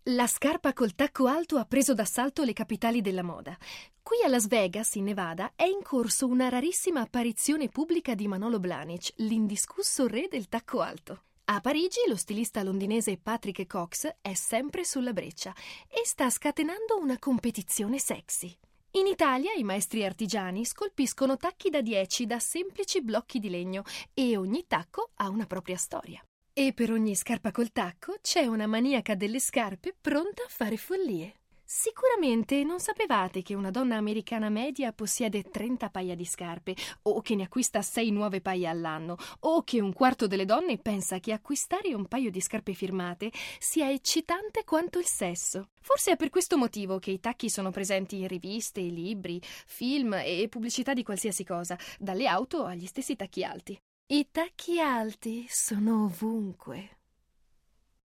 La scarpa col tacco alto ha preso d'assalto le capitali della moda. Qui a Las Vegas, in Nevada, è in corso una rarissima apparizione pubblica di Manolo Blahnik, l'indiscusso re del tacco alto. A Parigi lo stilista londinese Patrick Cox è sempre sulla breccia e sta scatenando una competizione sexy. In Italia i maestri artigiani scolpiscono tacchi da 10 da semplici blocchi di legno e ogni tacco ha una propria storia. E per ogni scarpa col tacco c'è una maniaca delle scarpe pronta a fare follie. Sicuramente non sapevate che una donna americana media possiede 30 paia di scarpe, o che ne acquista 6 nuove paia all'anno, o che un quarto delle donne pensa che acquistare un paio di scarpe firmate sia eccitante quanto il sesso. Forse è per questo motivo che i tacchi sono presenti in riviste, libri, film e pubblicità di qualsiasi cosa, dalle auto agli stessi tacchi alti. I tacchi alti sono ovunque.